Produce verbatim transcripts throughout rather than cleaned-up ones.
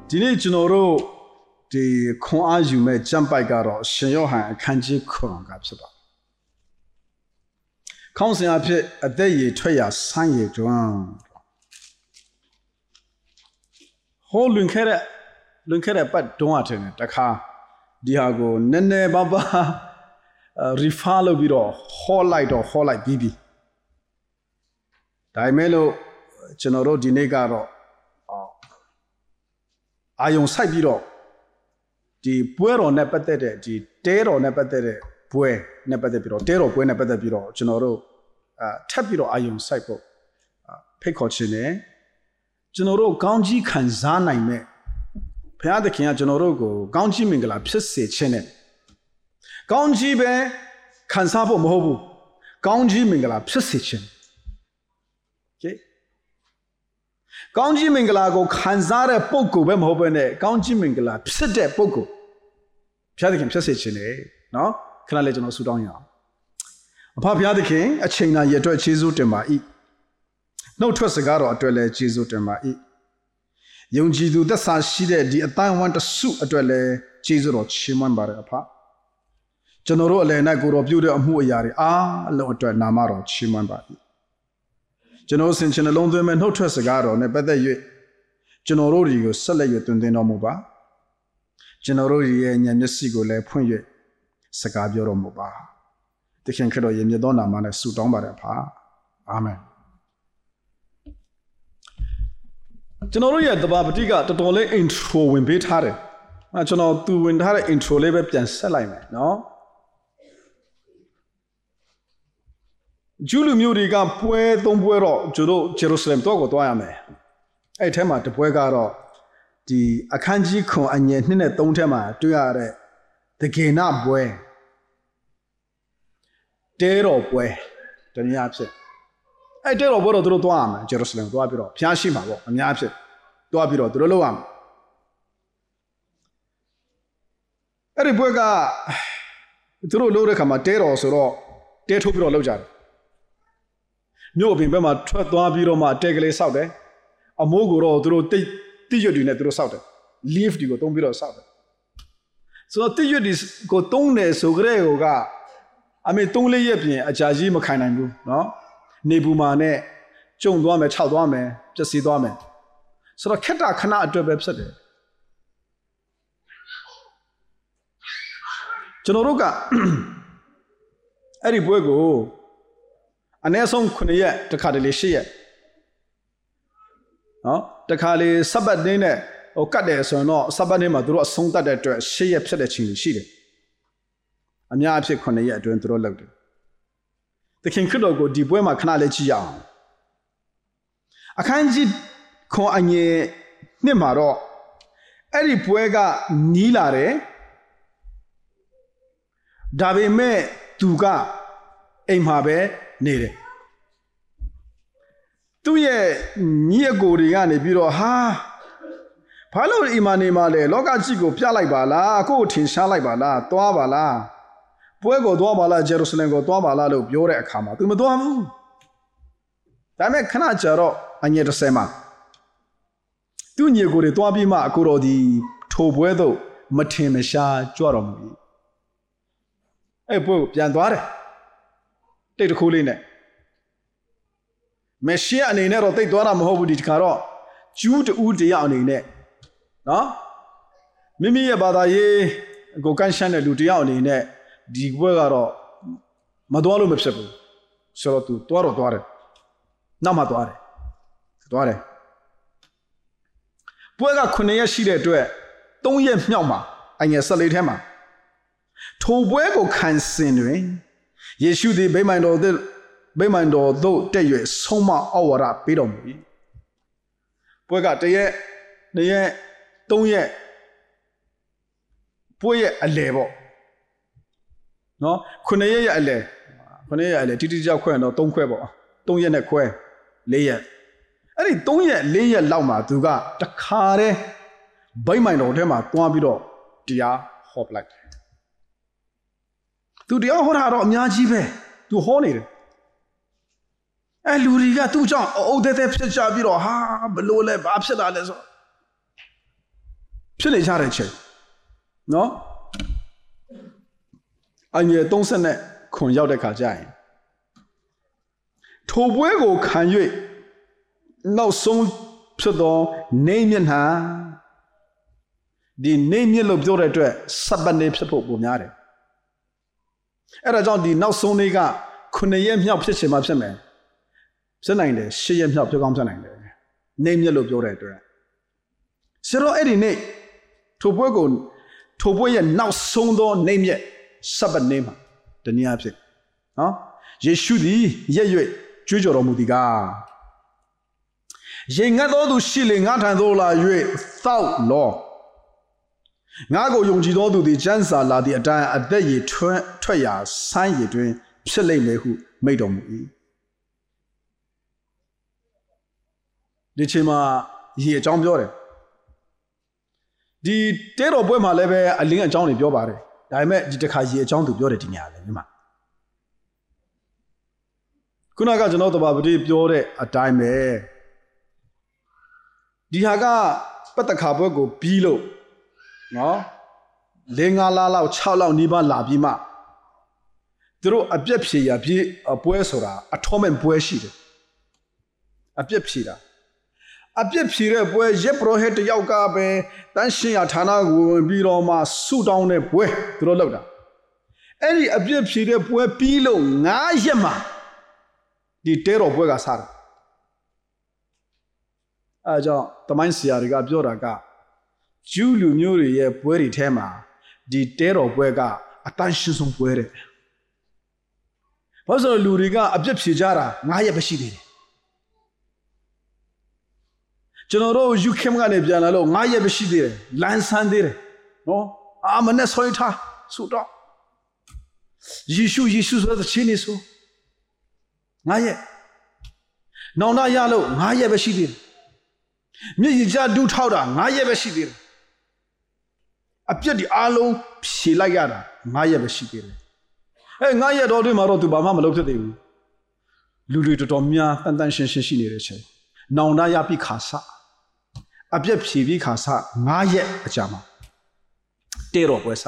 ဒီနေ့ကျွန်တော်တို့ဒီခွန်အားယူမဲ့ကြံပိုက်ကတော့ရှင်ယောဟန်အခန်းကြီးခုကဖြစ်ပါခေါင်းစဉ်အဖြစ်အသက်ရည်ထွက်ရာဆန်းရည်တွန်းဟိုလွန်ခဲ့တဲ့လွန်ခဲ့တဲ့ပတ်တွန်းအထင်တခါဒီဟာကိုနည်းနည်းပါးပါး refer လုပ်ပြီးတော့ဟောလိုက်တော့ဟောလိုက်ပြီးပြီဒါပေမဲ့လို့ကျွန်တော်တို့ဒီနေ့ကတော့အာယုံစိုက်ပြီးတော့ဒီပွဲတော်နဲ့ပတ်သက်တဲ့ဒီတဲတော်နဲ့ပတ်သက်တဲ့ပွဲနဲ့ပတ်သက်ပြီးတော့တဲတော်ပွဲနဲ့ပတ်သက်ပြီးတော့ကျွန်တော်တို့အာထပ်ပြီးတော့အာယုံစိုက်ဖို့ဖိတ်ခေါ်ခြင်းနဲ့ကျွန်တော်တို့ကောင်းကြီးခံစားနိုင်မဲ့ဘုရားသခင်ကကျွန်တော်တို့ကိုကောင်းကြီးမင်္ဂလာဖြစ်စေခြင်းနဲ့ကောင်းကြီးပဲခံစားဖို့မဟုတ်ဘူးကောင်းကြီးမင်္ဂလာဖြစ်စေခြင်းโอเคကောင်းကြီးမင်္ဂလာကိုခံစားတဲ့ပုဂ္ဂိုလ်ပဲမဟုတ်ဘဲနဲ့ကောင်းကြီးမင်္ဂလာဖြစ်တဲ့ပုဂ္ဂိုလ်ဘုရားသခင်ဖြစ်စေခြင်းနဲ့နော်ခဏလေးကျွန်တော်ဆုတောင်းရအောင်အဖဘုရားသခင်အချိန်နာရအတွက်ယေရှုတင်ပါ၏နှုတ်ထွက်စကားတော်အတွက်လည်းယေရှုတင်ပါ၏ယုံကြည်သူသက်သာရှိတဲ့ဒီအတိုင်းဝမ်တစုအတွက်လည်းယေရှုတော်ချီးမွမ်းပါရအဖကျွန်တော်တို့အလယ်၌ကိုတော်ပြုတဲ့အမှုအရာတွေအားလုံးအတွက်နာမတော်ချီးမွမ်းပါ၏ကျွန်တော်ဆင်ခြင်နှလုံးသွင်းမဲ့နှုတ်ထွက်စကားတော်နဲ့ပတ်သက်၍ကျွန်တော်တို့တွေကိုဆက်လက်၍တွင်တင်တော်မူပါကျွန်တော်တို့ရဲ့ဉာဏ်မျက်စိကိုလည်းဖွင့်၍စကားပြောတော်မူပါသခင်ခရစ်တော်ရဲ့မြတ်သောနာမနဲ့ဆုတောင်းပါရဖာအာမင်ကျွန်တော်တို့ရဲ့တပါပတိကတော်တော်လေး intro ဝင်ပေးထားတယ်အဲကျွန်တော်သူဝင်ထားတဲ့ intro လေးပဲပြန်ဆက်လိုက်မယ်နော်ဂျူးလူမျိုးတွေကပွဲသုံးပွဲတော့ကျွန်တော်ဂျေရုဆလမ်တော့ကိုသွားရမယ်အဲ့ထဲမှာတပွဲကတော့ဒီအခန်းကြီးခွန်အငယ်နှစ်နဲ့သုံးထဲမှာတွေ့ရတဲ့တကေနပွဲတဲတော်ပွဲတနည်းအားဖြင့်အဲ့တဲတော်ပွဲတော့သူတို့သွားရမယ်ဂျေရုဆလမ်သွားပြီးတော့ဖျားရှိမှာပေါ့အများအားဖြင့်သွားပြီးတော့သူတို့လုပ်ရမယ်အဲ့ဒီပွဲကသူတို့လုပ်တဲ့ခါမှာတဲတော်ဆိုတော့တဲထုတ်ပြီးတော့လုပ်ကြတယ်မြို့အပြင်ဘက်မှာထွက်သွားပြီးတော့မှတဲကလေးစောက်တယ်အမိုးကိုတော့သူတို့တိတ်တိရွတ်တွေနဲ့သူတို့စောက်တယ် leaf တွေကိုတုံးပြီးတော့စောက်တယ်ဆိုတော့တိရွတ်တွေကိုတုံးတယ်ဆိုကြတဲ့ဟိုကအမေတုံးလေးရက်ပြင်အကြာကြီးမခံနိုင်ဘူးเนาะနေပူမာနဲ့ကျုံသွားမယ်ခြောက်သွားမယ်ပျက်စီးသွားမယ်ဆိုတော့ခက်တာခဏအတွက်ပဲဖြစ်တယ်ကျွန်တော်တို့ကအဲ့ဒီပွဲကိုအနည်းဆုံးခုနှစ်ရက်တစ်ခါတလေရှစ်ရက်နော်တစ်ခါလေစပတ်နေ့နဲ့ဟိုကတ်တယ်ဆိုရင်တော့စပတ်နေ့မှာသူတို့အဆုံးတတ်တဲ့အတွက်ရှစ်ရက်ဖြစ်တဲ့ချိန်ရှိတယ်အများအဖြစ်ခုနှစ်ရက်အတွင်းသူတို့လုပ်တယ်သခင်ခရစ်တော်ကိုဒီပွဲမှာခဏလေးကြည့်ရအောင်အခန်းကြီးခွန်အငယ်နှစ်မှာတော့အဲ့ဒီပွဲကနီးလာတယ်ဒါပေမဲ့သူကအိမ်မှာပဲနေတယ်သူ့ရဲ့ညီအကိုတွေကနေပြီးတော့ဟာဘာလို့အိမ်မှာနေမှာလဲလောကကြီးကိုပြလိုက်ပါလားကိုယ်ထင်ရှားလိုက်ပါလားသွားပါလားပွဲကိုသွားပါလားဂျေရုဆလင်ကိုသွားပါလားလို့ပြောတဲ့အခါမှာသူမသွားဘူးဒါပေမဲ့ခဏကြာတော့အငယ်တစ်ဆယ်မှာသူ့ညီအကိုတွေသွားပြီးမှအကိုတော်ဒီထိုပွဲသို့မထင်မရှားကြွတော်မူ၏အဲ့ပွဲကိုပြန်သွားတယ်တိတ်တခုလေးနဲ့မရှီအနေနဲ့တော့တိတ်သွားတာမဟုတ်ဘူးဒီတခါတော့ကျူးတူးတရားအနေနဲ့နော်မိမိရဲ့ဘာသာရေးကိုကန်ရှမ်းတဲ့လူတရားအနေနဲ့ဒီဘွဲကတော့မသွားလို့မဖြစ်ဘူးဆိုတော့သူသွားတော့သွားတယ်နောက်မှသွားတယ်သွားတယ်ဘွဲကခုနှစ်ရက်ရှိတဲ့အတွက်သုံးရက်မြောက်မှာအငယ်ဆယ်လေးထဲမှာထိုပွဲကိုခံစဉ်တွင်ယေရှုသည်ဗိမာန်တော်သို့ဗိမာန်တော်သို့တက်၍ဆုံးမဩဝါဒပေးတော်မူ၏ပွဲကတရက်နှစ်ရက်သုံးရက်ပွဲရဲ့အလယ်ပေါ့နော်ခုနှစ်ရက်ရဲ့အလယ်ခုနှစ်ရက်အလယ်တိတိကျကျခွဲတော့သုံးခွဲပေါ့သုံးရက်နဲ့ခွဲလေးရက်အဲ့ဒီသုံးရက်လေးရက်လောက်မှာသူကတခါတည်းဗိမာန်တော်ထဲမှာတွားပြီးတော့တရားဟောပလိုက်သူတရားဟောတာတော့အများကြီးပဲသူဟောနေတယ်အဲလူတွေကသူ့ကြောင့်အုပ်သေးသေးဖြစ်ကြပြီးတော့ဟာဘလို့လဲဘာဖြစ်လာလဲဆိုဖြစ်နေကြတဲ့ချိန်နော်အငယ်သုံးဆယ်နဲ့ခွန်ရောက်တဲ့ခါကျရင်ထိုပွဲကိုခံ၍နောက်ဆုံးဖြစ်သောနေမျက်နှာဒီနေမျက်လို့ပြောတဲ့အတွက်စပ်ပတ်နေဖြစ်ဖို့ပုံများတယ်အဲ့ဒါကြောင့်ဒီနောက်ဆုံးနေ့ကခုနှစ်ရက်မြောက်ဖြစ်ချင်မှဖြစ်မယ်ဖြစ်နိုင်တယ်ရှစ်ရက်မြောက်ဖြစ်ကောင်းဖြစ်နိုင်တယ်နေမျက်လို့ပြောတဲ့အတွက်ဆိုတော့အဲ့ဒီနေ့ထိုပွဲကိုထိုပွဲရဲ့နောက်ဆုံးသောနေမျက်စပ်ပတ်နေမှာတနည်းအားဖြင့်နော်ယေရှုသည်ရက်၍ကြွေးကြော်တော်မူသည်ကားရေငတ်သောသူရှိလေငါထံသို့လာ၍သောက်လောငါကိုယုံကြည်သောသူသည်ကျမ်းစာလာသည့်အတိုင်းအသက်ရည်ထွက်ထွက်ရာဆိုင်းရည်တွင်ဖြစ်လိမ့်မယ်ဟုမိန့်တော်မူ၏ဒီချိန်မှာရေအကြောင်းပြောတယ်ဒီတဲတော်ပွဲမှာလည်းပဲအလင်းအကြောင်းတွေပြောပါတယ်ဒါပေမဲ့ဒီတစ်ခါရေအကြောင်းသူပြောတယ်ဒီညာလေမြမခုနကကျွန်တော်တဘာပတိပြောတဲ့အတိုင်းပဲဒီဟာကပတ်တခါပွဲကိုပြီးလို့နော်လေးငါးလလောက်ခြောက်လောက်နီးပါးလာပြီးမှသူတို့အပြက်ဖြေရပြေးပွဲဆိုတာအထောမဲ့ပွဲရှိတယ်အပြက်ဖြေတာအပြက်ဖြေတဲ့ပွဲရက်ပရောဟက်တယောက်ကပဲတန်းရှင်းရဌာနကိုဝင်ပြီးတော့မှဆုတောင်းတဲ့ပွဲသူတို့လုပ်တာအဲ့ဒီအပြက်ဖြေတဲ့ပွဲပြီးလို့ငါးရက်မှဒီတဲတော်ပွဲကစတာအဲကြောင့်တမိုင်းဆရာတွေကပြောတာကဂျူးလူမျိုးတွေရဲ့ပွဲတွေထဲမှာဒီတဲတော်ပွဲကအတန်းရှင်းဆုံးပွဲတဲ့ဘာလို့ဆိုလူတွေကအပြစ်ဖြေကြတာငါးရက်ပဲရှိသေးတယ်ကျွန်တော်တို့ယူခင်ကနေပြန်လာလို့ငါးရက်ပဲရှိသေးတယ်လမ်းဆန်းသေးတယ်နော်အာမနဲ့ဆွဲထားဆိုတော့ယေရှုယေရှုဆိုတဲ့ချင်းနေဆိုငါးရက်နောင်တရလို့ငါးရက်ပဲရှိသေးတယ်မြစ်ရကြဒူးထောက်တာငါးရက်ပဲရှိသေးတယ်အပြစ်ဒီအားလုံးဖြေလိုက်ရတာငါးရက်ပဲရှိသေးတယ်အဲငါးရက်တော်တွင်မှာတော့သူဘာမှမလုပ်ဖြစ်သေးဘူးလူတွေတော်တော်များတန်တန်ရှင်းရှင်းရှိနေတဲ့ချိန်နောင်တရပြီးခါစအပြစ်ဖြေပြီးခါစငါးရက်အကြာမှာတဲတော်ပွဲစ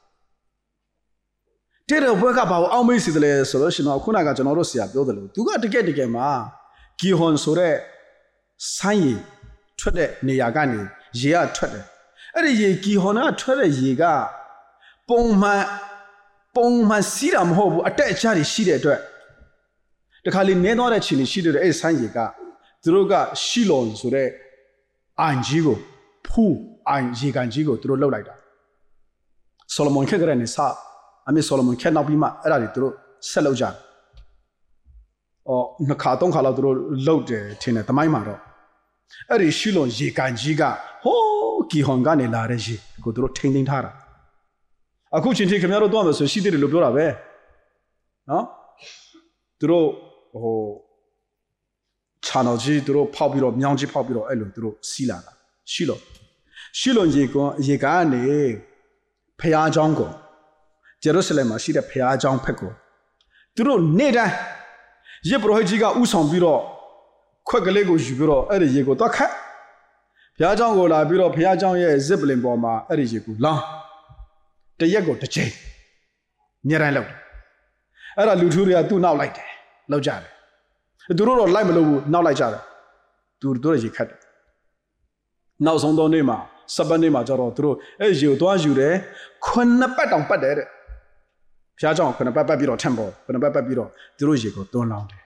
တဲတော်ပွဲကဘာလို့အောက်မေ့စီတယ်လဲဆိုလို့ရှိရင်ခုနကကျွန်တော်တို့ဆရာပြောတယ်လို့သူကတကယ်တကယ်မှာဂီဟွန်ဆိုတဲ့ဆိုင်းရည်ထွက်တဲ့နေရာကနေရေကထွက်တယ်အဲ့ဒီရေဂီဟွန်ကထွက်တဲ့ရေကပုံမှန်ပုံမှန်စီးတာမဟုတ်ဘူးအတက်အကျတွေရှိတဲ့အတွက်တခါလေနင်းသွားတဲ့ခြေနေရှိတဲ့အဲ့ဒီဆိုင်းရည်ကသူတို့ကရှီလွန်ဆိုတဲ့အိုင်ကြီးကိုဖူးအိုင်ရေကန်ကြီးကိုသူတို့လှုပ်လိုက်တာဆိုလိုမွန်ခက်ကရနေစအမေဆိုလိုမွန်ခက်နောက်ပြီးမှအဲ့ဒါတွေသူတို့ဆက်လုပ်ကြတယ်အော်နှစ်ခါသုံးခါလောက်သူတို့လှုပ်တယ်ထင်တယ်တမိုင်းမှာတော့အဲ့ဒီရှီလွန်ရေကန်ကြီးကဟိုးဂီဟွန်ကနေလာတဲ့ရေကိုသူတို့ထိန်းသိမ်းထားတာအခုချင်းချင်းခင်ဗျားတို့တော့မယ်ဆိုရှိသေးတယ်လို့ပြောတာပဲနော်သူတို့ဟိုchannel ကြီးသူတို့ဖောက်ပြီးတော့မြောင်းကြီးဖောက်ပြီးတော့အဲ့လိုသူတို့စီးလာတာရှိလို့ရှိလို့ရေကွန်ရေကနေဖျားเจ้าကိုဂျေရုဆလင်မှာရှိတဲ့ဖျားเจ้าဖက်ကိုသူတို့နေ့တိုင်းယေဘရဟိကြီးကဥဆောင်ပြီးတော့ခွက်ကလေးကိုယူပြီးတော့အဲ့ဒီရေကိုတော့ခတ်ဖျားเจ้าကိုလာပြီးတော့ဖျားเจ้าရဲ့ဇစ်ပလင်ပေါ်မှာအဲ့ဒီရေကိုလောင်းတရက်ကိုတစ်ချိန်ညတိုင်းလောက်အဲ့ဒါလူထူးတွေကသူ့နောက်လိုက်တယ်လောက်ကြတယ်သူတို့တော့လိုက်မလို့ဘူးနောက်လိုက်ကြတယ်သူတို့ရေခတ်တယ်နောက်ဆုံးတော့နေ့မှာစပတ်နေ့မှာကျတော့သူတို့အဲ့ရေကိုသွားယူတယ်ခုနှစ်ပတ်တောင်ပတ်တယ်တဲ့ဖျားเจ้าခုနှစ်ပတ်ပတ်ပြီးတော့ထမ်ပေါ်ခုနှစ်ပတ်ပတ်ပြီးတော့သူတို့ရေကိုသွန်းလောင်းတယ်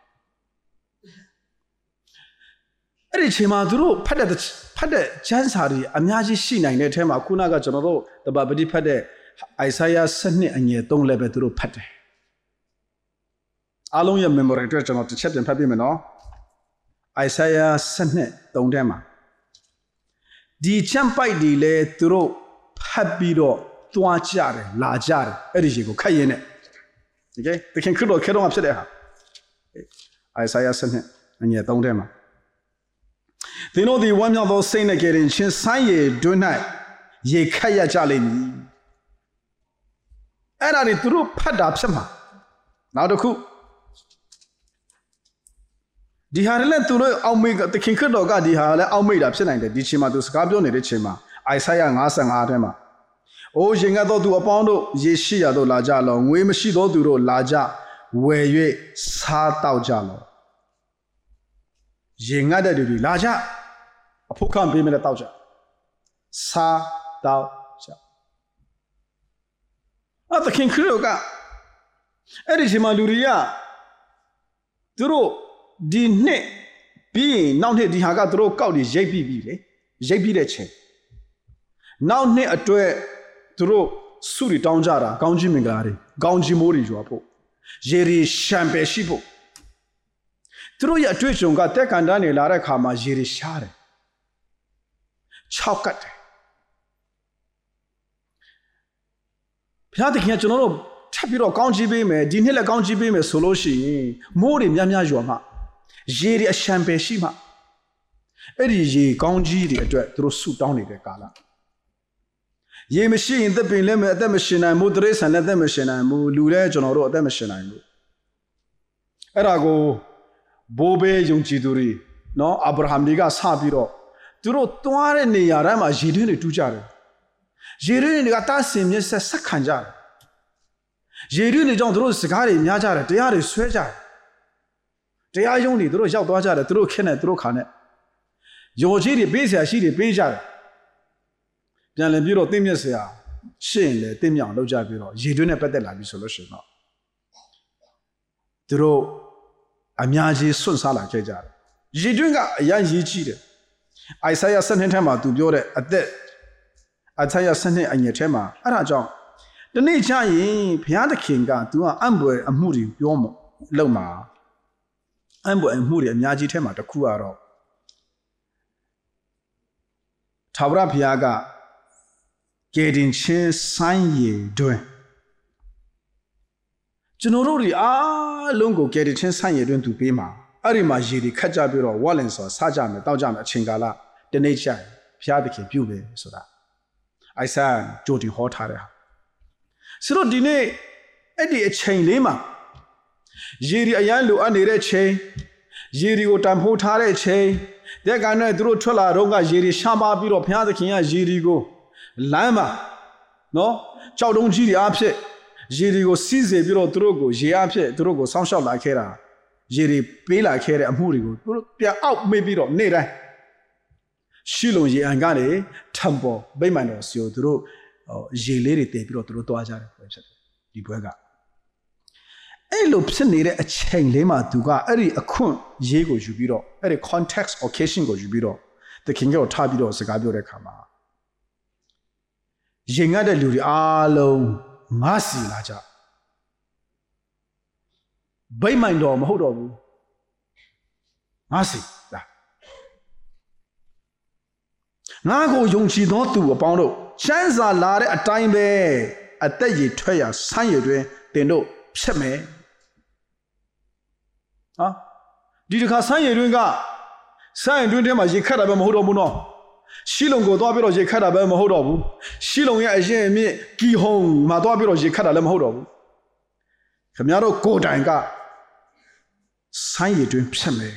အဲ့ဒီချိန်မှာသူတို့ဖတ်တဲ့ဖတ်တဲ့ကျမ်းစာတွေအများကြီးရှိနိုင်တဲ့အထဲမှာခုနကကျွန်တော်တို့တပပတိဖတ်တဲ့အိုင်စာယာစနစ်အငယ်သုံးလည်းပဲသူတို့ဖတ်တယ်အားလုံးရဲ့ memory အတွက်ကျွန်တော်တစ်ချက်ပြန်ဖတ်ပြမယ်နော်အိုင်စာယာစနစ်သုံးထဲမှာဒီချမ်းပိုက်တွေလဲသူတို့ဖတ်ပြီးတော့သွားကြတယ်လာကြတယ်အဲ့ဒီရေကိုခတ်ရင်းနဲ့ okay တခင်ခရစ်တော်ခေတော်မှာဖြစ်တဲ့ဟာအိုင်စာယာစနစ်အငယ်သုံးထဲမှာသင်တို့ဒီဝမ်းမြောက်သောစိတ်နဲ့ကြင်ချင်းဆိုင်းရည်တွင်း၌ရေခတ်ရကြလိမ့်မည်အဲ့ဒါတွေသူတို့ဖတ်တာဖြစ်မှာနောက်တစ်ခုဒီဟာလည်းသူတို့အောက်မေ့တခင်ခရစ်တော်ကဒီဟာလည်းအောက်မေ့တာဖြစ်နိုင်တယ်ဒီချိန်မှာသူစကားပြောနေတဲ့ချိန်မှာအိုက်ဆာယfifty-fiveထဲမှာအိုးရင်ငတ်သောသူအပေါင်းတို့ယေရှိရသောလာကြလောငွေမရှိသောသူတို့လာကြဝယ်၍စားတောက်ကြလောရင်ငတ်တဲ့သူတွေလာကြအဖို့ခံပေးမယ်တောက်ကြစားတောက်ကြအသခင်ခရစ်ကအဲ့ဒီချိန်မှာလူတွေကသူတို့ဒီနှစ်ပြီးရင်နောက်နှစ်ဒီဟာကသူတို့ကောက်ပြီးရိတ်ပြီးပြီလေရိတ်ပြီးတဲ့ချိန်နောက်နှစ်အတွက်သူတို့စုရီတောင်းကြတာကောင်းကြီးမင်္ဂလာတွေကောင်းကြီးမိုးတွေရွာဖို့ရေရီရှံပယ်ရှိဖို့သူတို့ရဲ့အတွေ့အကြုံကတက်ကန်တန်းနေလာတဲ့ခါမှာရေရီရှားတယ်ခြောက်ကတ်တယ်ဘုရားသခင်ကကျွန်တော်တို့ထပ်ပြီးတော့ကောင်းကြီးပေးမယ်ဒီနှစ်လည်းကောင်းကြီးပေးမယ်ဆိုလို့ရှိရင်မိုးတွေများများရွာမှရေတွေအရှံပယ်ရှိမှအဲ့ဒီရေကောင်းကြီးတွေအတွက်သူတို့ဆုတောင်းနေတဲ့ကာလရေမရှိရင်သက်ပင်လည်းမအသက်မရှင်နိုင်ဘူးတရိษံလည်းအသက်မရှင်နိုင်ဘူးလူလည်းကျွန်တော်တို့အသက်မရှင်နိုင်ဘူးအဲ့ဒါကိုဘိုးဘေးယုံကြည်သူတွေနော်အာဗြဟံတွေကစပြီးတော့သူတို့သွားတဲ့နေရာတိုင်းမှာရေတွင်းတွေတူးကြတယ်ရေတွင်းတွေကတားဆင်မြစ်ဆက်ဆက်ခံကြတယ်ရေတွင်းတွေကြောင့်သူတို့စကားတွေများကြတယ်တရားတွေဆွဲကြတယ်တရားယုံတွေသူတို့ရောက်သွားကြတယ်သူတို့ခက်နဲ့သူတို့ခါနဲ့ယောကြီးတွေပေးဆရာရှိတွေပေးကြတယ်ပြန်လည်ပြီးတော့သိမြတ်ဆရာရှင်းလေသိမြောင်လောက်ကြပြီးတော့ရေတွင်းနဲ့ပတ်သက်လာပြီဆိုလို့ရှိရင်တော့သူတို့အများကြီးစွန့်စားလာခဲ့ကြတယ်ရေတွင်းကအရင်ရေးကြည့်တယ်အိုင်ဆာယsevenထဲမှာသူပြောတဲ့အသက်အိုင်ဆာယsevenအငယ်ထဲမှာအဲ့ဒါကြောင့်ဒီနေ့ကျရင်ဘုရားသခင်ကသူကအံ့ဘွယ်အမှုတွေပြောမှာလုံမှာအံ့ဘွယ်အမှုတွေအများကြီးထဲမှာတစ်ခုကတော့ထာဝရဘုရားကကယ်တင်ခြင်းဆိုင်းရည်တွင်ကျွန်တော်တို့တွေအားလုံးကိုကယ်တင်ခြင်းဆိုင်းရည်တွင်သူပေးမှာအဲ့ဒီမှာရေတွေခတ်ကြပြီးတော့ဝါလင်ဆိုစားကြမယ်တောက်ကြမယ်အချိန်ကာလတနေ့ကျရင်ဘုရားသခင်ပြုပဲဆိုတာအိုက်ဆာကြိုတင်ဟောထားတဲ့ဟာဆိုတော့ဒီနေ့အဲ့ဒီအချိန်လေးမှာရေတွေအရန်လိုအပ်နေတဲ့ချိန်ရေတွေကိုတန်ဖိုးထားတဲ့ချိန်တဲ့ကံနဲ့သူတို့ထွက်လာတော့ကရေတွေရှားပါပြီးတော့ဘုရားသခင်ကရေတွေကိုလမ်းမှာနော်ကြောက်တုံးကြီးတွေအားဖြင့်ရေတွေကိုစီးစေပြီးတော့သူတို့ကိုရေအားဖြင့်သူတို့ကိုဆောင်းလျှောက်လာခဲ့တာရေတွေပေးလာခဲ့တဲ့အမှုတွေကိုသူတို့ပြန်အောက်မေ့ပြီးတော့နေ့တိုင်းရှိလုံရေအံကနေထံပေါ်ဗိမာန်တော်စီကိုသူတို့ရေလေးတွေတည်ပြီးတော့သူတို့သွားကြတယ်ပွဲဖြစ်တယ်ဒီပွဲကအဲ့လိုဖြစ်နေတဲ့အချိန်လေးမှာသူကအဲ့ဒီအခွင့်ရေးကိုယူပြီးတော့အဲ့ဒီ context occasion ကိုယူပြီးတော့သခင်ကိုထားပြီးတော့စကားပြောတဲ့အခါမှာရင်ငတ်တဲ့လူတွေအားလုံးငါစီလာကြဗိမာန်တော်မဟုတ်တော့ဘူးငါစီလာငါကိုယုံကြည်သောသူအပေါင်းတို့ချမ်းသာလာတဲ့အတိုင်းပဲအသက်ရည်ထွက်ရဆန်းရည်တွင်တင်တို့ဖြစ်မယ်ဟာဒီတစ်ခါဆန်းရည်တွင်ကဆန်းရည်တွင်ထဲမှာရေခတ်တာပဲမဟုတ်တော့ဘူးနော်ရှိလုံကိုသွားပြီးတော့ရေခတ်တာပဲမဟုတ်တော့ဘူးရှိလုံရဲ့အရင်အမြင့်ကီဟုံမှာသွားပြီးတော့ရေခတ်တာလည်းမဟုတ်တော့ဘူးခင်ဗျားတို့ကိုယ်တိုင်ကဆိုင်းရည်တွင်ဖြစ်မယ်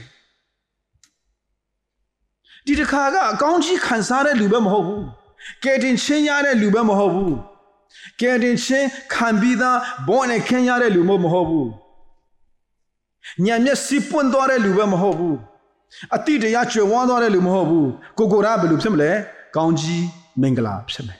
ဒီတစ်ခါကအကောင်းကြီးခံစားတဲ့လူပဲမဟုတ်ဘူးကယ်တင်ခြင်းရတဲ့လူပဲမဟုတ်ဘူးကယ်တင်ခြင်းခံပြီးသားဘောနဲ့ခင်ရတဲ့လူမဟုတ်ဘူးညံမျက်စိပွင့်သွားတဲ့လူပဲမဟုတ်ဘူးအတိတရားကျွယ်ဝန်းသွားတဲ့လူမဟုတ်ဘူးကိုကိုရာဘယ်လိုဖြစ်မလဲကောင်းကြီးမင်္ဂလာဖြစ်မယ်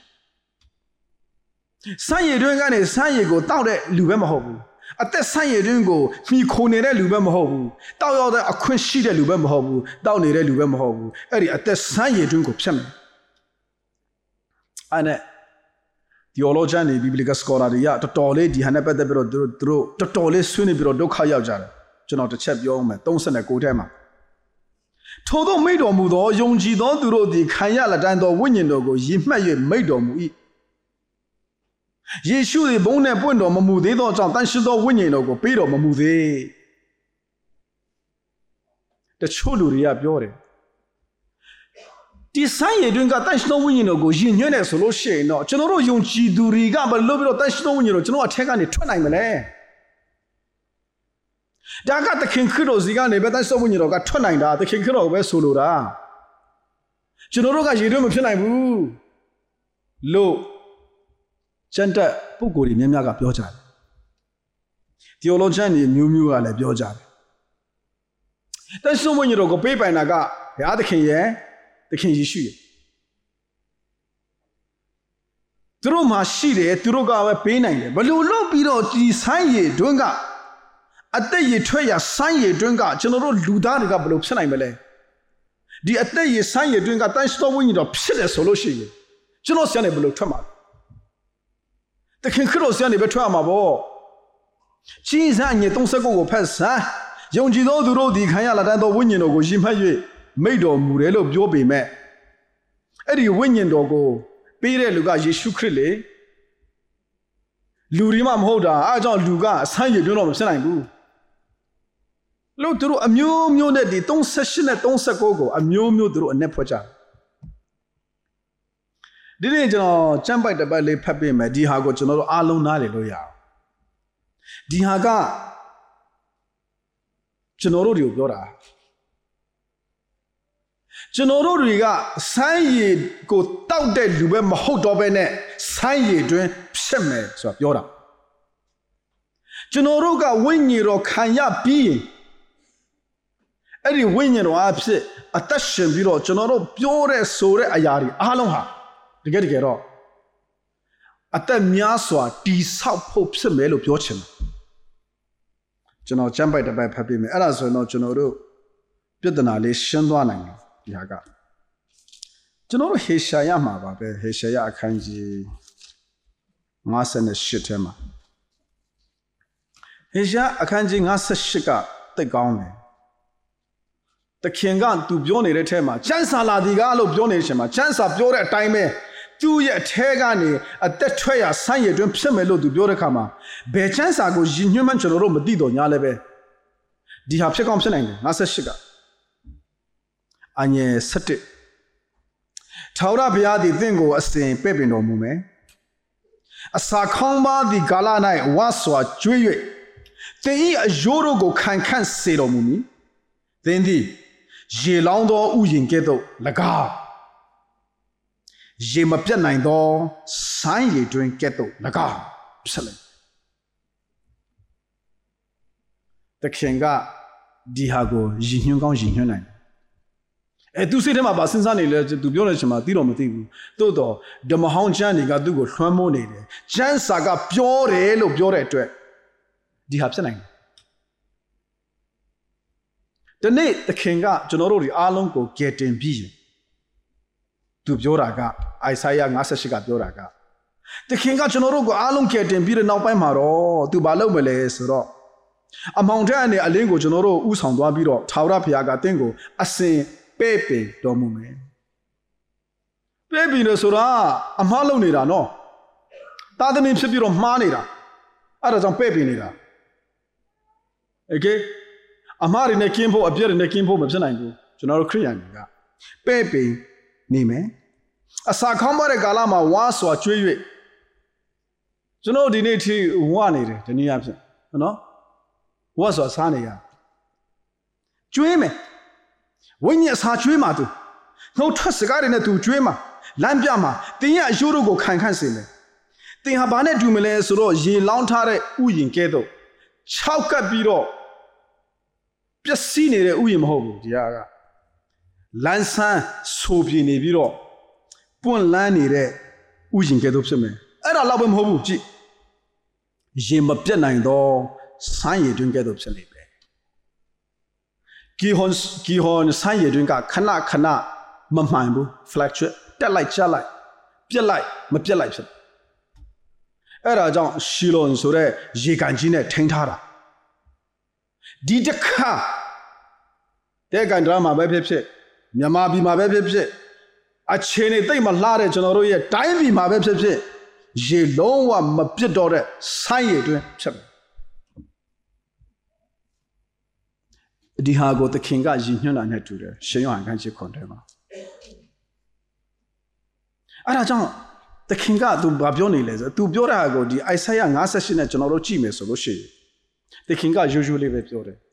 စံရည်တွင်းကနေစံရည်ကိုတောက်တဲ့လူပဲမဟုတ်ဘူးအသက်စံရည်တွင်းကိုမှီခိုနေတဲ့လူပဲမဟုတ်ဘူးတောက်ရောက်တဲ့အခွင့်ရှိတဲ့လူပဲမဟုတ်ဘူးတောက်နေတဲ့လူပဲမဟုတ်ဘူးအဲ့ဒီအသက်စံရည်တွင်းကိုဖြစ်မယ်အဲ့နဲ့ theologian တွေ biblical scholar တွေကတော်တော်လေးဒီဟာနဲ့ပတ်သက်ပြီးတော့သူတို့တော်တော်လေးဆွေးနွေးပြီးတော့ဒုက္ခရောက်ကြတယ်ကျွန်တော်တစ်ချက်ပြောအောင်မယ်thirty-nineထဲမှာထို့သောမိတော်မူသောယုံကြည်သောသူတို့သည်ခံရလက်တန်းသောဝိညာဉ်တော်ကိုရည်မှတ်၍မိတော်မူ၏ယေရှုသည်ဘုန်းနှင့်ပွင့်တော်မမူသေးသောကြောင့်တန်ရှင်းသောဝိညာဉ်တော်ကိုပေးတော်မမူသေးတချို့လူတွေကပြောတယ်ဒီဆိုင်ရည်တွင်ကတန်ရှင်းသောဝိညာဉ်တော်ကိုယဉ်ညွှန်းတယ်ဆိုလို့ရှိရင်တော့ကျွန်တော်တို့ယုံကြည်သူတွေကဘယ်လိုပြီးတော့တန်ရှင်းသောဝိညာဉ်တော်ကျွန်တော်အထက်ကနေထွက်နိုင်မလဲဒါကသခင်ခရစ်တော်စီကနေပဲတန်ရှင်းသောဝိညာဉ်တော်ကထွက်နိုင်တာသခင်ခရစ်တော်ပဲဆိုလိုတာကျွန်တော်တို့ကရည်တွင်မဖြစ်နိုင်ဘူးလို့ကျန်တဲ့ပုဂ္ဂိုလ်တွေများများကပြောကြတယ်ဒီလိုချမ်းနေမျိုးမျိုးကလည်းပြောကြတယ်တန်ရှင်းဝိညာဉ်တော်ကိုပေးပိုင်တာကဘုရားသခင်ရဲ့သခင်ယေရှုရဲ့သူတို့မှရှိတယ်သူတို့ကပဲပေးနိုင်တယ်ဘလို့လို့ပြီးတော့ဒီဆိုင်းရည်တွင်းကအသက်ရည်ထွက်ရဆိုင်းရည်တွင်းကကျွန်တော်တို့လူသားတွေကဘလို့ဖြစ်နိုင်မလဲဒီအသက်ရည်ဆိုင်းရည်တွင်းကတန်ရှင်းဝိညာဉ်တော်ဖြစ်တယ်ဆိုလို့ရှိရင်ကျွန်တော်ဆရာနေဘလို့ထွက်မှာတခင်ခရစ်တော်ဆရာနေပဲထွက်မှာပေါ့ကြီးစံညသုံးဆက်ကိုကိုဖက်ဆန်းယုံကြည်သောသူတို့ဒီခံရလာတဲ့ဝိညာဉ်တော်ကိုယဉ်ဖတ်၍မိတ်တော်မူတယ်လို့ပြောပေမဲ့အဲ့ဒီဝိညာဉ်တော်ကိုပေးတဲ့လူကယေရှုခရစ်လေလူတွေမှမဟုတ်တာအားကြောင့်လူကအဆန်းရည်တွင်းတော့မဖြစ်နိုင်ဘူးလို့သူတို့အမျိုးမျိုးနဲ့ဒီသုံးဆယ်ရှစ်နဲ့သုံးဆယ်ကိုကိုအမျိုးမျိုးသူတို့အ내ဖွဲ့ကြဒီနေ့ကျွန်တော်ကျမ်းပိုက်တစ်ပတ်လေးဖတ်ပေးမယ်ဒီဟာကိုကျွန်တော်တို့အားလုံးနားလည်လို့ရအောင်ဒီဟာကကျွန်တော်တို့တွေကိုပြောတာကျွန်တော်တို့တွေကဆိုင်းရည်ကိုတောက်တဲ့လူပဲမဟုတ်တော့ဘဲနဲ့ဆိုင်းရည်တွင်ဖြစ်မယ်ဆိုတာပြောတာကျွန်တော်တို့ကဝိညာဉ်တော်ခံရပြီးရင်အဲ့ဒီဝိညာဉ်တော်အဖြစ်အသက်ရှင်ပြီးတော့ကျွန်တော်တို့ပြောတဲ့ဆိုတဲ့အရာတွေအားလုံးဟာတကယ်တကယ်တော့အသက်များစွာတိဆောက်ဖို့ဖြစ်မယ်လို့ပြောချင်တယ်ကျွန်တော်ကျမ်းပိုက်တစ်ပိုက်ဖတ်ပေးမယ်အဲ့ဒါဆိုရင်တော့ကျွန်တော်တို့ပြဿနာလေးရှင်းသွားနိုင်တယ်ဒီဟာကကျွန်တော်တို့ဟေရှာယမှာပါပဲဟေရှာယအခန်းကြီး၅၈ထဲမှာဟေရှာယအခန်းကြီး၅၈ကတိတ်ကောင်းတယ်တခင်ကသူပြောနေတဲ့ထဲမှာကျမ်းစာလာဒီကလို့ပြောနေရှင်မှာကျမ်းစာပြောတဲ့အတိုင်းပဲသူ့ရဲ့အထဲကနေအသက်ထွက်ရဆိုင်းရည်တွင်ဖြစ်မယ်လို့သူပြောတဲ့ခါမှာဘယ်ချမ်းစာကိုယဉ်ညွှန်းမှကျွန်တော်တို့မသိတော့ညာလည်းပဲဒီဟာဖြစ်ကောင်းဖြစ်နိုင်တယ်၅၈ကအငယ်၁၁ထာဝရဘုရားသည်သင်ကိုအစဉ်ပဲ့ပင်တော်မူမယ်အစာခေါင်းပါသည်ကာလ၌ဝါစွာကျွေး၍သင်၏အယိုးတို့ကိုခိုင်ခန့်စေတော်မူမည်သင်သည်ရေလောင်းသောဥယျာဉ်ကဲ့သို့၎င်းရေမပြတ်နိုင်သောဆိုင်းရည်တွင်ကဲ့သို့၎င်းဖြစ်လိမ့်တခင်ကဒီဟာကိုယဉ်ညွှန်းကောင်းယဉ်ညွှန်းနိုင်အဲသူစိတ်ထဲမှာပါစဉ်းစားနေလဲသူပြောတဲ့ချိန်မှာသိတော့မသိဘူးသို့တော့ဓမ္မဟောင်းကျမ်းတွေကသူ့ကိုလွှမ်းမိုးနေတယ်ကျမ်းစာကပြောတယ်လို့ပြောတဲ့အတွက်ဒီဟာဖြစ်နိုင်တယ်ဒီနေ့သခင်ကကျွန်တော်တို့ဒီအားလုံးကိုကယ်တင်ပြီးရင်သူပြောတာကအိုင်စာယ၅၈ကပြောတာကသခင်ကကျွန်တော်တို့ကိုအားလုံးကယ်တင်ပြီးတဲ့နောက်ပိုင်းမှာတော့သူဘာလုပ်မလဲဆိုတော့အမောင်တဲ့အနေအလင်းကိုကျွန်တော်တို့ဥဆောင်သွားပြီးတော့ထာဝရဘုရားကတင့်ကိုအစဉ်ပဲ့ပင်တော်မူမယ်ပဲ့ပင်လို့ဆိုတာအမှားလုပ်နေတာနော်သားသမီးဖြစ်ပြီးတော့မှားနေတာအဲ့ဒါကြောင့်ပဲ့ပင်နေတာโอเคအမှားတွေနဲ့ကင်းဖို့အပြည့်တွေနဲ့ကင်းဖို့မဖြစ်နိုင်ဘူးကျွန်တော်တို့ခရိယန်တွေကပဲ့ပင်နေမယ်အစာခေါင်းပါတဲ့ကာလမှာဝါစွာကျွေး၍ကျွန်တော်ဒီနေ့ထိဝါနေတယ်ဒီနေ့အဖြစ်နော်ဝါစွာစားနေရကျွေးမယ်ဝိညာဉ်အစာကျွေးမှာသူနှုတ်ထွက်စကားတွေနဲ့သူကျွေးမှာလမ်းပြမှာတင်းရဲ့အယိုးတို့ကိုခိုင်ခန့်စေမယ်တင်းဟာဘာနဲ့တူမလဲဆိုတော့ရေလောင်းထားတဲ့ဥယျာဉ်ကဲ့သို့ခြောက်ကပ်ပြီးတော့ပျက်စီးနေတဲ့ဥယျာဉ်မဟုတ်ဘူးဒီဟာကလန်းဆန်းဆိုပြနေပြီးတော့ပွန့်လန်းနေတဲ့ဥယျာဉ်ကဲ့သို့ဖြစ်မယ်အဲ့ဒါတော့ပဲမဟုတ်ဘူးကြည့်ရေမပြတ်နိုင်တော့ဆိုင်းရည်တွင်ကဲ့သို့ဖြစ်နေတယ်ဂီဟွန်ဂီဟွန်ဆိုင်းရည်တွင်ကခဏခဏမမှန်ဘူး fluctuate တက်လိုက်ကျလိုက်ပြက်လိုက်မပြက်လိုက်ဖြစ်အဲ့ဒါကြောင့်ရှီလွန်ဆိုတဲ့ရေကန်ကြီးနဲ့ထိန်းထားတာဒီတစ်ခါတဲ့ကန်ဒရာမှာပဲဖြစ်ဖြစ်မြန်မာပြည်မှာပဲဖြစ်ဖြစ်အခြေအနေတိတ်မလှတဲ့ကျွန်တော်တို့ရဲ့တိုင်းပြည်မှာပဲဖြစ်ဖြစ်ရေလုံးဝမပြတ်တော့တဲ့ဆိုင်းရည်တွင်ဖြစ်တယ်ဒီဟာကိုသခင်ကယဉ်ညွှန်းတာနဲ့တူတယ်ရှင်ယောဟန်ခန်းကြီးခွန်ထဲမှာအဲ့ဒါကြောင့်သခင်ကသူဘာပြောနေလဲဆိုသူပြောတာကိုဒီအိုင်ဆာယ၅၈နဲ့ကျွန်တော်တို့ကြည့်မယ်ဆိုလို့ရှိရင်သခင်ကရိုးရိုးလေးပဲပြောတယ်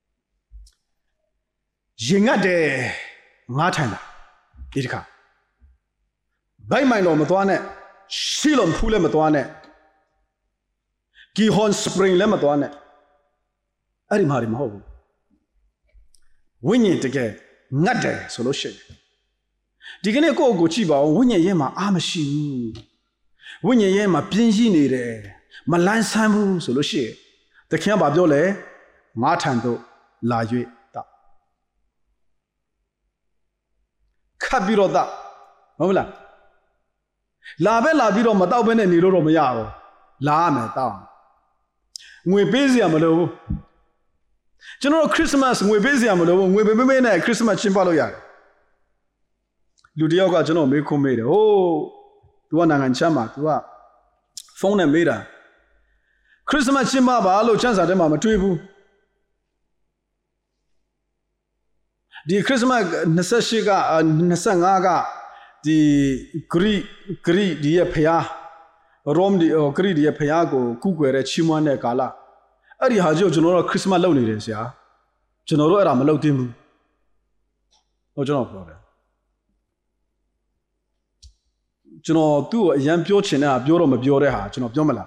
ရင်ငတ်တယ်ငါထိုင်တာဒီတစ်ခါဘိုက်မိုင်တော်မသွားနဲ့ရှိလုံးဖူးလည်းမသွားနဲ့ဂီဟွန်စပရင်လည်းမသွားနဲ့အဲ့ဒီမှာမဟုတ်ဘူးဝိညာဉ်တကယ်ငတ်တယ်ဆိုလို့ရှိရင်ဒီကနေ့ကိုယ့်ကိုကြည့်ပါဦးဝိညာဉ်ရဲ့မှာအားမရှိဘူးဝိညာဉ်ရဲ့မှာပြင်းရှိနေတယ်မလန်းဆန်းဘူးဆိုလို့ရှိရင်သခင်ကဘာပြောလဲငါထံသို့လာ၍တာခပ်ပြီးတော့တာဟုတ်လားလာပဲလာပြီးတော့မတောက်ပဲနဲ့နေလို့တော့မရဘူးလာရမယ်တောက်ငွေပေးစရာမလိုဘူးကျွန်တော်ခရစ်စမတ်ငွေပေးစရာမလိုဘူးငွေပေးပေးနဲ့ခရစ်စမတ်ကျင်းပလို့ရတယ်လူတယောက်ကကျွန်တော်မေးခွန်းမေးတယ်ဟိုး तू ကနိုင်ငံချမ်းမှာ तू ကဖုန်းနဲ့မေးတာခရစ်စမတ်ကျင်းပပါလို့ချမ်းစာထဲမှာမတွေ့ဘူးဒီခရစ်စမတ်28က25ကဒီဂရိဂရိဒီရဲ့ဖျားရောမဒီဂရိဒီရဲ့ဖျားကိုကုကွယ်တဲ့ချီးမွမ်းတဲ့ကာလအဲ့ဒီဟာကြီးကိုကျွန်တော်တို့ခရစ်စမတ်လုပ်နေတယ်ဆရာကျွန်တော်တို့အဲ့ဒါမလုပ်သင့်ဘူးဟိုကျွန်တော်ပြောတယ်ကျွန်တော်သူ့ကိုအရန်ပြောချင်တဲ့ဟာပြောတော့မပြောတဲ့ဟာကျွန်တော်ပြောမလား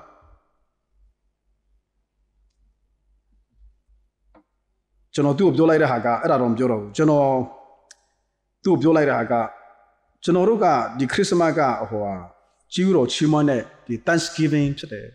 ကျွန်တော်သူ့ကိုပြောလိုက်တဲ့ဟာကအဲ့ဒါတော့မပြောတော့ဘူးကျွန်တော်သူ့ကိုပြောလိုက်တဲ့ဟာကကျွန်တော်တို့ကဒီခရစ်စမတ်ကဟိုဟာကျူးတော်ချီးမွမ်းတဲ့ဒီ Thanksgiving ဖြစ်တယ်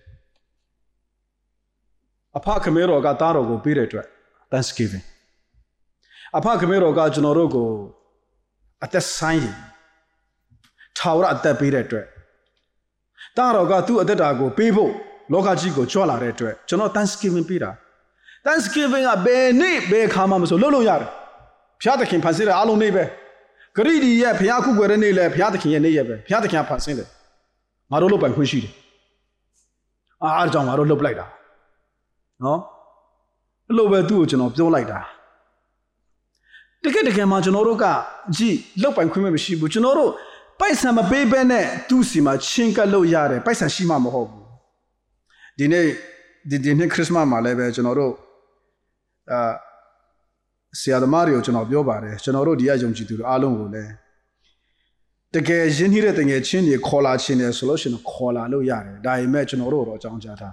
အဖခမေတော်ကသားတော်ကိုပေးတဲ့အတွက် Thanksgiving အဖခမေတော်ကကျွန်တော်တို့ကိုအသက်ဆိုင်ရင်ထာဝရအသက်ပေးတဲ့အတွက်သားတော်ကသူ့အသက်တာကိုပေးဖို့လောကကြီးကိုကြွလာတဲ့အတွက်ကျွန်တော် Thanksgiving ပေးတာ Thanksgiving ကဘယ်နေ့ဘယ်ခါမှမဆိုလုပ်လို့ရတယ်ဘုရားသခင်ဖန်ဆင်းတဲ့အားလုံးနေ့ပဲဂရိဒီရဲ့ဘုရားခုကွယ်တဲ့နေ့လဲဘုရားသခင်ရဲ့နေ့ရက်ပဲဘုရားသခင်ဖန်ဆင်းတယ်ငါတို့လုပ်ပိုင်ခွင့်ရှိတယ်အားအားကြောင့်ငါတို့လုပ်လိုက်တာနော်အဲ့လိုပဲသူ့ကိုကျွန်တော်ပြောလိုက်တာတကယ်တကယ်မှကျွန်တော်တို့ကကြည့်လုပ်ပိုင်ခွင့်မရှိဘူးကျွန်တော်တို့ပိုက်ဆံမပေးဘဲနဲ့သူ့စီမှာချင်းကပ်လို့ရတယ်ပိုက်ဆံရှိမှမဟုတ်ဘူးဒီနေ့ဒီဒီနေ့ခရစ်စမတ်မှာလည်းပဲကျွန်တော်တို့အာဆရာသမားတွေကိုကျွန်တော်ပြောပါတယ်ကျွန်တော်တို့ဒီကယုံကြည်သူတွေအားလုံးကိုလည်းတကယ်ရင်းနှီးတဲ့တငယ်ချင်းတွေခေါ်လာခြင်းတယ်ဆိုလို့ရှိရင်ခေါ်လာလို့ရတယ်ဒါပေမဲ့ကျွန်တော်တို့တော့အကြောင်းကြားတာ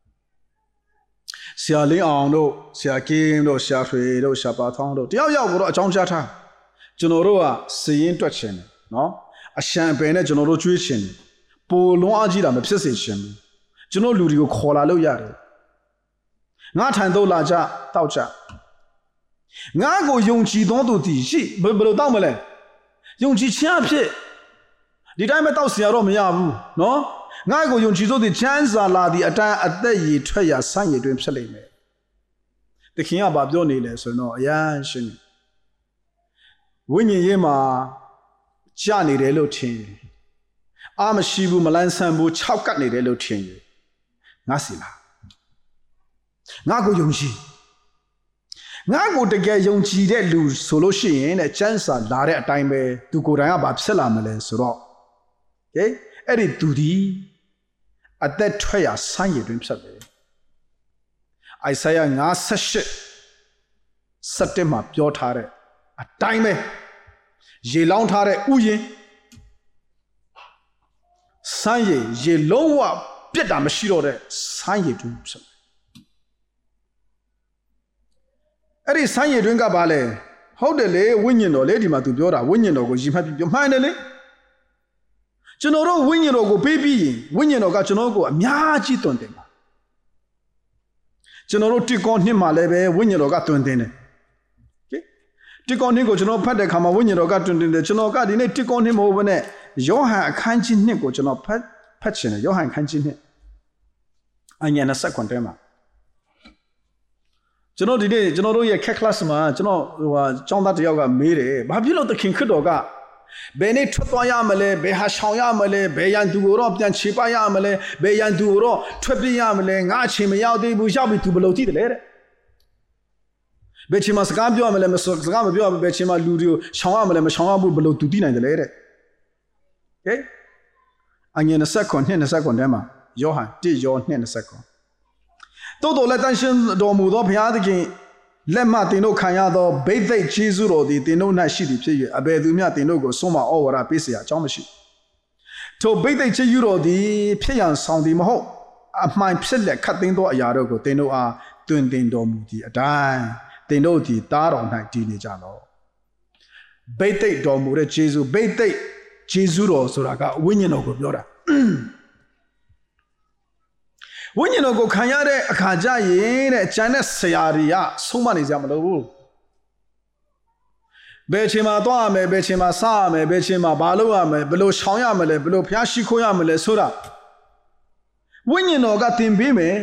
ဆရာလင်းအောင်တို့ဆရာကင်းတို့ဆရာထွေတို့ဆရာပါထောင်းတို့တယောက်ယောက်ကိုတော့အကြောင်းကြားထားကျွန်တော်တို့ကစည်ရင်တွက်ခြင်းတယ်နော်အရှံပယ်နဲ့ကျွန်တော်တို့ကျွေးခြင်းတယ်ပိုလွန်အားကြီးတာမဖြစ်စေခြင်းဘူးကျွန်တော်လူတွေကိုခေါ်လာလို့ရတယ်ငါထံသို့လာကြတောက်ကြငါကိုယုံကြည်သောသူသည်ရှိဘယ်လိုတောက်မလဲယုံကြည်ခြင်းအဖြစ်ဒီတိုင်းပဲတောက်เสียတော့မရဘူးနော်ငါကိုယုံကြည်သောသူချမ်းသာလာသည့်အတိုင်းအသက်ရည်ထွက်ရာဆန့်ရည်တွင်ဖြစ်လိမ့်မယ်တခင်ကဘာပြောနေလဲဆိုတော့အယမ်းရှင်းဝိညာဉ်ရေးမှာကြာနေတယ်လို့ထင်အားမရှိဘူးမလန်းဆန်းဘူးခြောက်ကပ်နေတယ်လို့ထင်ရငါစီလားငါကိုယုံကြည်ငါကိုတကယ်ယုံကြည်တဲ့လူဆိုလို့ရှိရင်တဲ့ချမ်းသာလာတဲ့အတိုင်းပဲသူကိုယ်တိုင်ကဘာဖြစ်လာမလဲဆိုတော့ဟဲ့အဲ့ဒီသူဒီအသက်ထွက်ရာဆန်းရည်တွင်ဖြစ်တယ်အိုင်ဆာယ၅၈ စက်တင်မှာပြောထားတဲ့အတိုင်းပဲရေလောင်းထားတဲ့ဥယျာဉ်ဆန်းရည်ရေလုံးဝပြတ်တာမရှိတော့တဲ့ဆန်းရည်တွင်ဖြစ်အဲ့ဒီဆန်းရည်တွင်ကပါလေဟုတ်တယ်လေဝိညာဉ်တော်လေဒီမှာသူပြောတာဝိညာဉ်တော်ကိုယဉ်မှတ်ပြီးပြောမှန်တယ်လေကျွန်တော်တို့ဝိညာဉ်တော်ကိုပေးပြီးရင်ဝိညာဉ်တော်ကကျွန်တော်ကိုအများကြီးတွင်တင်ပါကျွန်တော်တို့တိကောနှစ်မှာလည်းပဲဝိညာဉ်တော်ကတွင်တင်တယ်ဟင်တိကောနှစ်ကိုကျွန်တော်ဖတ်တဲ့အခါမှာဝိညာဉ်တော်ကတွင်တင်တယ်ကျွန်တော်ကဒီနေ့တိကောနှစ်မဟုတ်ဘဲနဲ့ယောဟန်အခန်းကြီးနှစ်ကိုကျွန်တော်ဖတ်ဖတ်ချင်တယ်ယောဟန်အခန်းကြီးနှစ်အငယ်၂၇ထဲမှာကျွန်တော်ဒီနေ့ကျွန်တော်တို့ရဲ့ cat class မှာကျွန်တော်ဟိုဟာကျောင်းသားတစ်ယောက်ကမေးတယ်ဘာဖြစ်လို့သခင်ခရစ်တော်ကဘယ်နေ့ထွက်သွားရမလဲဘယ်ဟာရှောင်ရမလဲဘယ်ရန်သူကိုတော့ပြန်ခြေပရမလဲဘယ်ရန်သူကိုတော့ထွက်ပြေးရမလဲငါအချိန်မရောက်သေးဘူးရောက်ပြီသူဘယ်လိုသိတယ်လဲတဲ့ဘယ်ချိန်မှာစကားပြောရမလဲစကားမပြောရဘယ်ချိန်မှာလူတွေကိုရှောင်ရမလဲမရှောင်ရဘူးဘယ်လိုသူသိနိုင်တယ်လဲတဲ့ဟဲ့အငယ်၂၇ နှစ်၂၇ထဲမှာယောဟန်တစ်ယောနှစ်၂၇တိုးတော်လက်တန်ရှင်တော်မူသောဘုရားသခင်လက်မှတင်တို့ခံရသောဗိသိက်ကျေးဇူးတော်သည်တင်တို့၌ရှိသည်ဖြစ်၍အဘယ်သူမျှတင်တို့ကိုဆုံးမဩဝါဒပေးเสียအကြောင်းမရှိထထိုဘိတ်သိက်ချစ်ယူတော်သည်ဖြစ်ရန်ဆောင်သည်မဟုတ်အမှန်ဖြစ်လက်ခတ်သိမ်းသောအရာတို့ကိုသင်တို့အားတွင်တင်တော်မူသည့်အတိုင်းသင်တို့သည်တားတော်၌တည်နေကြလောဘိတ်သိက်တော်မူတဲ့ဂျေဇုဘိတ်သိက်ဂျေဇုတော်ဆိုတာကဝိညာဉ်တော်ကိုပြောတာဝိညာဉ်တော်ကိုခံရတဲ့အခါကျရင်တဲ့ကျန်တဲ့ဆရာတွေကဆုံးမနေကြမလို့ဘူးဘယ်ချိန်မှာသွားရမယ်ဘယ်ချိန်မှာစားရမယ်ဘယ်ချိန်မှာဘာလုပ်ရမယ်ဘယ်လိုရှောင်ရမလဲဘယ်လိုဖျားရှိခိုးရမလဲဆိုတာဝိညာဉ်တော်ကသင်ပေးမယ်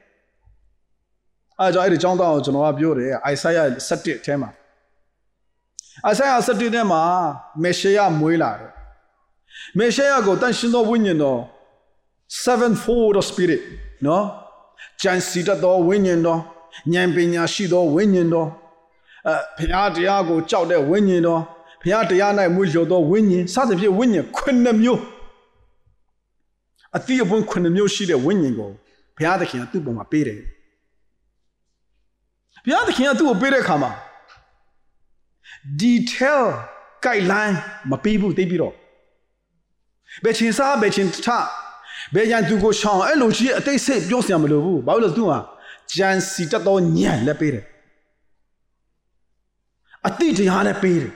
အဲကြောင့်အဲ့ဒီကြောင်းတောင်းကိုကျွန်တော်ကပြောတယ်အိုင်ဆိုင်းယာဆယ့်တစ်ထဲမှာအိုင်ဆိုင်းယာဆယ့်တစ်ထဲမှာမေရှေယမွေးလာတယ်မေရှေယကိုတန်ရှင်သောဝိညာဉ်တော် sevenfold spirit နော်ဂျန်စီတတ်သောဝိညာဉ်တော်ဉာဏ်ပညာရှိသောဝိညာဉ်တော်အဲဘုရားတရားကိုကြောက်တဲ့ဝိညာဉ်တော်ဘုရားတရား၌မွေးလျော်သောဝိညာဉ်စသဖြင့်ဝိညာဉ်ခုနှစ်မျိုးအတိအပွင့်ခုနှစ်မျိုးရှိတဲ့ဝိညာဉ်ကိုဘုရားသခင်ကသူ့ပုံမှာပေးတယ်ဘုရားသခင်ကသူ့ကိုပေးတဲ့အခါမှာ detail guideline မပေးဘူးသိပြီးတော့ဘယ်ချင်းစားဘယ်ချင်းထားဘယ်ရန်သူကိုရှောင်အဲ့လိုကြီးအတိတ်စိတ်ပြောစရာမလိုဘူးဘာလို့လဲသူကဂျန်စီတတ်သောညံလက်ပေးတယ်အတိတ်တရားနဲ့ပေးတယ်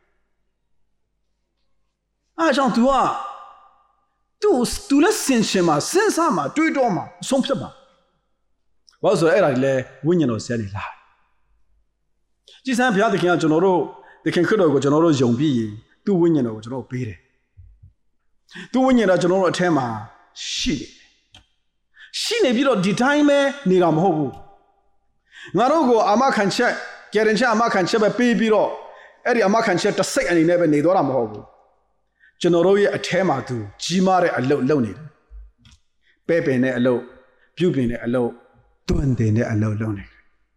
အားကြောင့် तू က तू तू လက်စင်ရှင်မှာစဉ်းစားမှာတွေးတော့မှာအဆုံးဖြတ်မှာဘာလို့ဆိုတော့အဲ့ဒါလေဝိညာဉ်တော်ဆရာနေလာကြည်စမ်းဘုရားသခင်ကကျွန်တော်တို့သခင်ခရစ်တော်ကိုကျွန်တော်တို့ယုံပြီးရင်သူ့ဝိညာဉ်တော်ကိုကျွန်တော်တို့ပေးတယ်သူ့ဝိညာဉ်တော်ကျွန်တော်တို့အထဲမှာရှိတယ်ရှိနေပြီးတော့ဒီတိုင်းပဲနေတာမဟုတ်ဘူးငါတို့ကိုအာမခံချက်ကြရင်ချက်အာမခံချက်ပဲပေးပြီးတော့အဲ့ဒီအာမခံချက်တစ်စိတ်အနေနဲ့ပဲနေတော့တာမဟုတ်ဘူးကျွန်တော်တို့ရဲ့အထဲမှာသူကြီးမားတဲ့အလုပ်လုပ်နေတယ်ပဲပင်တဲ့အလုပ်ပြုတ်ပင်တဲ့အလုပ်တွန်းတင်တဲ့အလုပ်လုပ်နေတယ်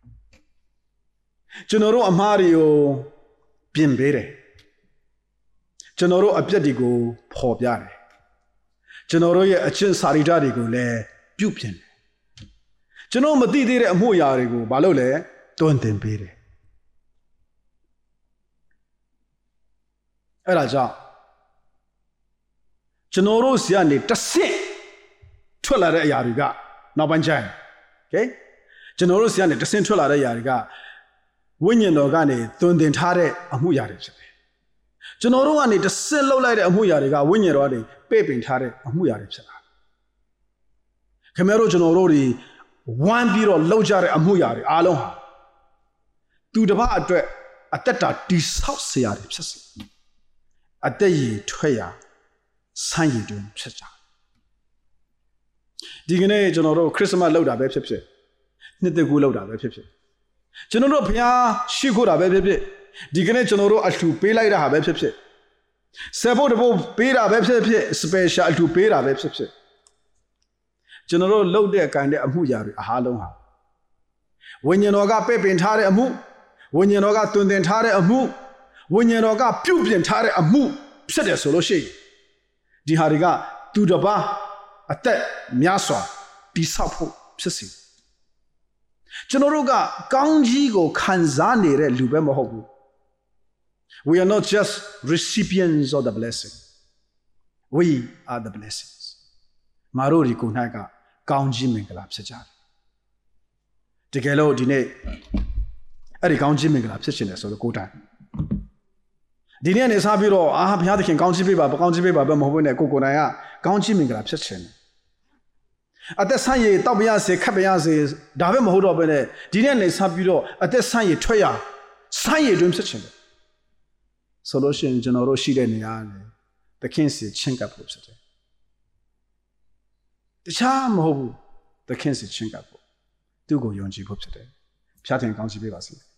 ကျွန်တော်တို့အမှားတွေကိုပြင်ပေးတယ်ကျွန်တော်တို့အပြစ်တွေကိုဖော်ပြတယ်ကျွန်တော်တို့ရဲ့အကျင့်စာရိတ္တတွေကိုလည်းပြုပြင်တယ်ကျွန်တော်မသိသေးတဲ့အမှုအရာတွေကိုမလုပ်လဲတွန်းတင်ပေးတယ်အဲ့ဒါကြောင့်ကျွန်တော်တို့စီကနေတစ်ဆင့်ထွက်လာတဲ့အရာတွေကနောက်ပိုင်းကျရင် okay ကျွန်တော်တို့စီကနေတစ်ဆင့်ထွက်လာတဲ့အရာတွေကဝိညာဉ်တော်ကနေတွန်းတင်ထားတဲ့အမှုအရာတွေဖြစ်တယ်ကျွန်တော်တို့ကနေတစ်ဆင့်လှုပ်လိုက်တဲ့အမှုအရာတွေကဝိညာဉ်တော်ကနေပဲ့ပင်ထားတဲ့အမှုအရာတွေဖြစ်လာခင်ဗျားတို့ကျွန်တော်တို့တွေဝမ်းပြီးတော့လှုပ်ကြတဲ့အမှုအရာတွေအားလုံးဟာသူတစ်ပါးအတွက်အသက်တာတိဆောက်เสียရတယ်ဖြစ်စေအသက်ရည်ထွက်ရာဆန်းရည်တွင်ဖြစ်ကြဒီကနေ့ကျွန်တော်တို့ခရစ်စမတ်လုပ်တာပဲဖြစ်ဖြစ်နှစ်သက်ကူလုပ်တာပဲဖြစ်ဖြစ်ကျွန်တော်တို့ဘုရားရှိခိုးတာပဲဖြစ်ဖြစ်ဒီကနေ့ကျွန်တော်တို့အလှူပေးလိုက်တာဟာပဲဖြစ်ဖြစ်ဆယ်ဖို့တဖို့ပေးတာပဲဖြစ်ဖြစ် special အလှူပေးတာပဲဖြစ်ဖြစ်ကျွန်တော်တို့လုပ်တဲ့ကန်တဲ့အမှုရာတွေအားလုံးဟာဝိညာဉ်တော်ကပဲ့ပင်ထားတဲ့အမှုဝိညာဉ်တော်ကတွင်တင်ထားတဲ့အမှုဝိညာဉ်တော်ကပြုတ်ပြင်ထားတဲ့အမှုဖြစ်တယ်ဆိုလို့ရှိရင်ဒီဟာတွေကသူတစ်ပါးအသက်များစွာတိဆောက်ဖို့ဖြစ်စီကျွန်တော်တို့ကကောင်းကြီးကိုခံစားနေတဲ့လူပဲမဟုတ်ဘူး We are not just recipients of the blessing we are the blessings ငါတို့ဒီကိုယ်၌ကကောင်းကြီးမင်္ဂလာဖြစ်ကြတယ်တကယ်လို့ဒီနေ့အဲ့ဒီကောင်းကြီးမင်္ဂလာဖြစ်ရှင်တယ်ဆိုတော့ကိုယ်တိုင်ဒီနေ့နေစားပြီးတော့အာဘုရားသခင်ကောင်းချီးပေးပါကောင်းချီးပေးပါပဲမဟုတ်ဘူးနဲ့ကိုကိုယ်တိုင်ကကောင်းချီးမင်္ဂလာဖြစ်ခြင်းအသက်ဆန့်ရည်တောက်ပြရစေခတ်ပြရစေဒါပဲမဟုတ်တော့ပဲနဲ့ဒီနေ့နေစားပြီးတော့အသက်ဆန့်ရည်ထွက်ရဆန့်ရည်တွင်ဖြစ်ခြင်းဆိုလို့ရှိရင်ကျွန်တော်တို့ရှိတဲ့နေရာနဲ့သခင်စီချင်းကပ်ဖို့ဖြစ်တယ်တခြားမဟုတ်ဘူးသခင်စီချင်းကပ်ဖို့သူ့ကိုယုံကြည်ဖို့ဖြစ်တယ်ဖျားထင်ကောင်းချီးပေးပါစေ